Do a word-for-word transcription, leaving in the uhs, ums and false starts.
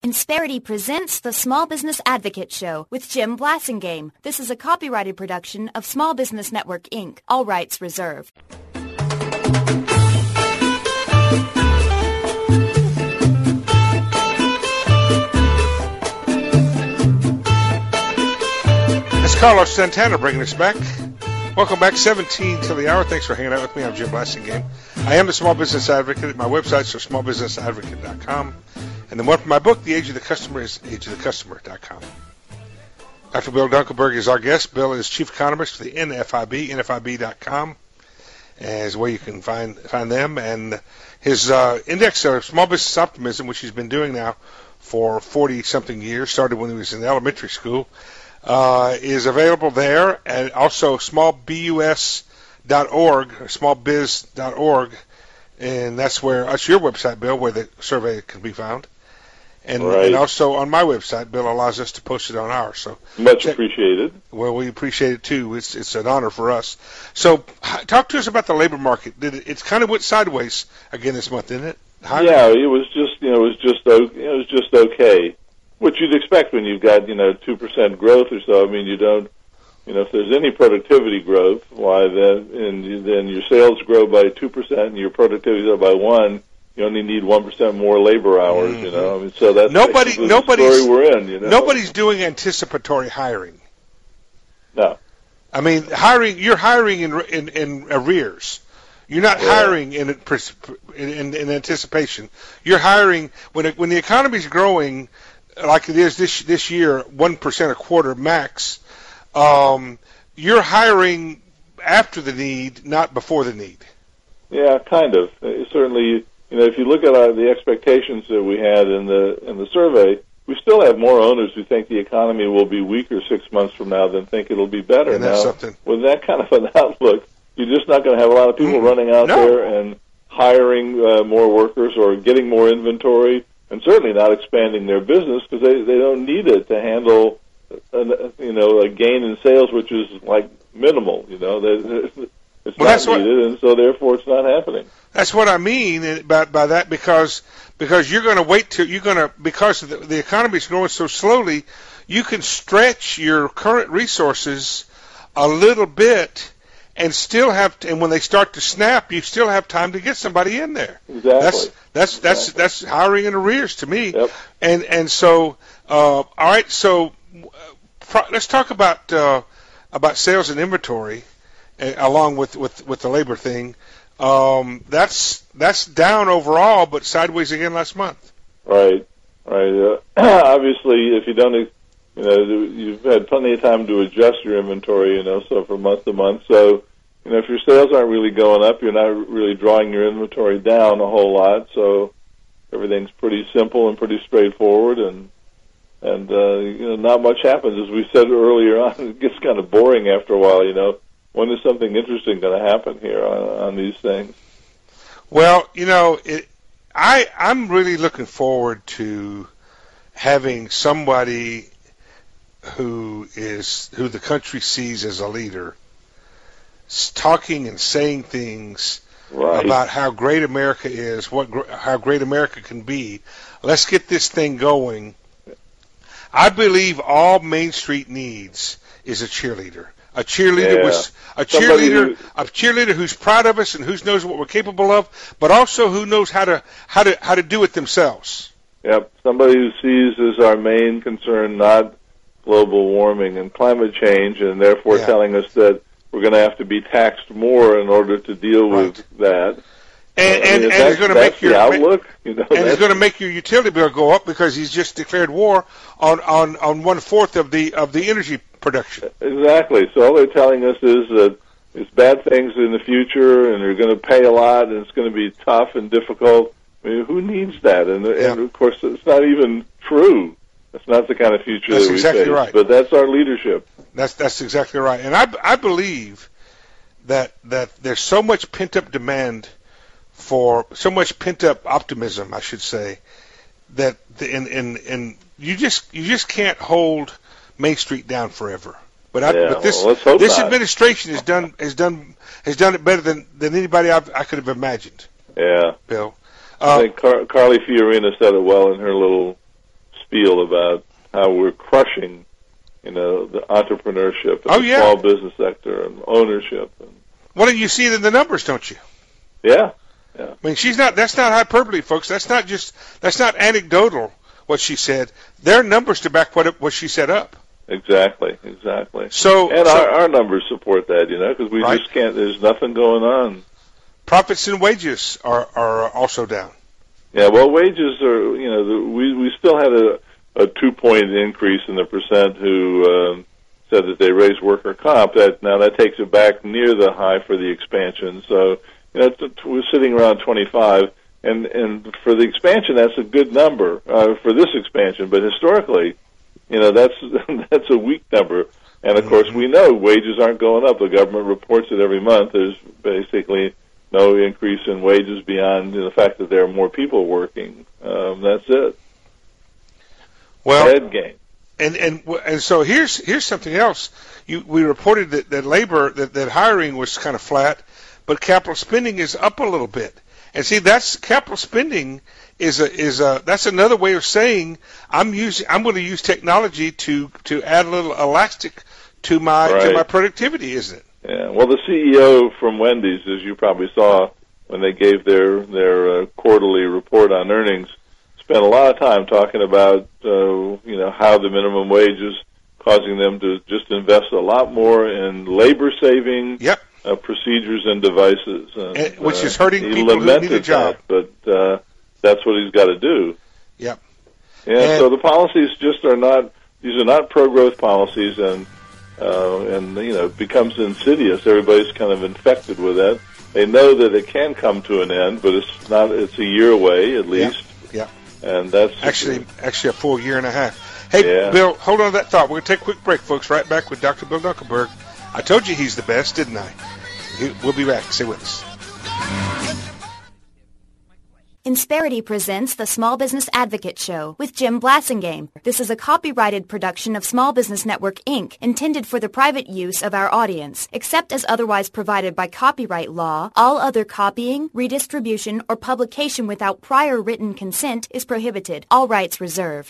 Insperity presents the Small Business Advocate Show with Jim Blasingame. This is a copyrighted production of Small Business Network, Incorporated. All rights reserved. It's Carlos Santana bringing us back. Welcome back, seventeen till the hour. Thanks for hanging out with me. I'm Jim Blasingame. I am the Small Business Advocate. My website's small business advocate dot com. And the one from my book, The Age of the Customer, is age of the customer dot com. Doctor Bill Dunkelberg is our guest. Bill is Chief Economist for the N F I B, N F I B dot com, is where you can find find them. And his uh, index of small business optimism, which he's been doing now for forty-something years, started when he was in elementary school, uh, is available there. And also small bus dot org, small biz dot org, and that's where, that's your website, Bill, where the survey can be found. And, right. and also on my website, Bill allows us to post it on ours. So much appreciated. Well, we appreciate it too. It's it's an honor for us. So, talk to us about the labor market. Did it, it's kind of went sideways again this month, didn't it? Hiring? Yeah, it was just you know it was just it was just okay, which you'd expect when you've got you know two percent growth or so. I mean, you don't you know if there's any productivity growth, why then and you, then your sales grow by two percent and your productivity goes by one. You only need one percent more labor hours, mm-hmm. you know. I mean, so that's nobody, the nobody's, story we're in. You know, nobody's doing anticipatory hiring. No, I mean hiring. You're hiring in in, in arrears. You're not yeah. hiring in, in in anticipation. You're hiring when it, when the economy's growing, like it is this this year, one percent a quarter max. Um, you're hiring after the need, not before the need. Yeah, kind of. Uh, certainly. You know, if you look at our, the expectations that we had in the in the survey, we still have more owners who think the economy will be weaker six months from now than think it'll be better. And that's now, something. With that kind of an outlook, you're just not going to have a lot of people mm, running out no. there and hiring uh, more workers or getting more inventory, and certainly not expanding their business because they they don't need it to handle, a, you know, a gain in sales which is like minimal. You know, they, it's well, not that's needed, what, and so therefore it's not happening. That's what I mean by, by that because because you're going to wait till you're going to because the, the economy is growing so slowly, you can stretch your current resources a little bit and still have to, and when they start to snap, you still have time to get somebody in there. Exactly. That's that's that's exactly. that's hiring in arrears to me. Yep. And and so uh, all right, so uh, pro- let's talk about uh, about sales and inventory. Along with, with, with the labor thing, um, that's that's down overall, but sideways again last month. Right, right. Uh, obviously, if you don't, you know, you've had plenty of time to adjust your inventory, you know, so from month to month. So, you know, if your sales aren't really going up, you're not really drawing your inventory down a whole lot. So, everything's pretty simple and pretty straightforward, and and uh, you know, not much happens. As we said earlier on, it gets kind of boring after a while, you know. When is something interesting going to happen here on, on these things? Well, you know, it, I I'm really looking forward to having somebody who is who the country sees as a leader, talking and saying things right. about how great America is, what how great America can be. Let's get this thing going. I believe all Main Street needs is a cheerleader. A cheerleader yeah. was a cheerleader, who, a cheerleader who's proud of us and who knows what we're capable of, but also who knows how to how to how to do it themselves. Yep, somebody who sees as our main concern not global warming and climate change, and therefore yeah. telling us that we're going to have to be taxed more in order to deal right. with that. And, uh, and, and and it's going to make your outlook, you know, and it's going to make your utility bill go up because he's just declared war on on on one fourth of the of the energy production. Exactly. So all they're telling us is that there's bad things in the future, and they're going to pay a lot, and it's going to be tough and difficult. I mean, who needs that? And, yeah. and of course, it's not even true. That's not the kind of future that's that we exactly face. Right. But that's our leadership. That's that's exactly right. And I I believe that that there's so much pent up demand for so much pent up optimism, I should say, that the, and and and you just you just can't hold Main Street down forever. But I, yeah, but this well, let's hope this not. administration has done has done has done it better than than anybody I've, I could have imagined. Yeah, Bill. I Uh, think Car- Carly Fiorina said it well in her little spiel about how we're crushing, you know, the entrepreneurship and oh, the yeah. small business sector and ownership. And, well, and you see it in the numbers, don't you? Yeah, yeah. I mean, she's not. That's not hyperbole, folks. That's not just. That's not anecdotal. What she said. There are numbers to back what it, what she set up. Exactly, exactly. So, and so, our, our numbers support that, you know, because we right? just can't. There's nothing going on. Profits and wages are are also down. Yeah, well, wages are. You know, the, we we still had a a two point increase in the percent who um, said that they raised worker comp. That now that takes it back near the high for the expansion. So you know, it's, we're sitting around twenty-five, and and for the expansion, that's a good number uh, for this expansion. But historically, you know, that's that's a weak number. And of course, we know wages aren't going up. The government reports it every month. There's basically no increase in wages beyond the fact that there are more people working. Um, that's it. Well, head gain. And and and so here's here's something else. You, we reported that, that labor that, that hiring was kind of flat, but capital spending is up a little bit. And see, that's capital spending is a is a that's another way of saying I'm using I'm going to use technology to to add a little elastic to my right. to my productivity, isn't it? Yeah. Well, the C E O from Wendy's, as you probably saw when they gave their their uh, quarterly report on earnings, spent a lot of time talking about uh, you know how the minimum wage is causing them to just invest a lot more in labor saving yep. uh, procedures and devices, and, and, which uh, is hurting he people who need a job. That, but uh, that's what he's got to do. Yep. Yeah. And so the policies just are not; these are not pro-growth policies, and uh, and you know it becomes insidious. Everybody's kind of infected with that. They know that it can come to an end, but it's not. It's a year away at least. Yeah. And that's actually actually a full year and a half. Hey, yeah. Bill, hold on to that thought. We're going to take a quick break, folks. Right back with Doctor Bill Dunkelberg. I told you he's the best, didn't I? We'll be back. Stay with us. Insperity presents the Small Business Advocate Show with Jim Blasingame. This is a copyrighted production of Small Business Network, Incorporated, intended for the private use of our audience. Except as otherwise provided by copyright law, all other copying, redistribution, or publication without prior written consent is prohibited. All rights reserved.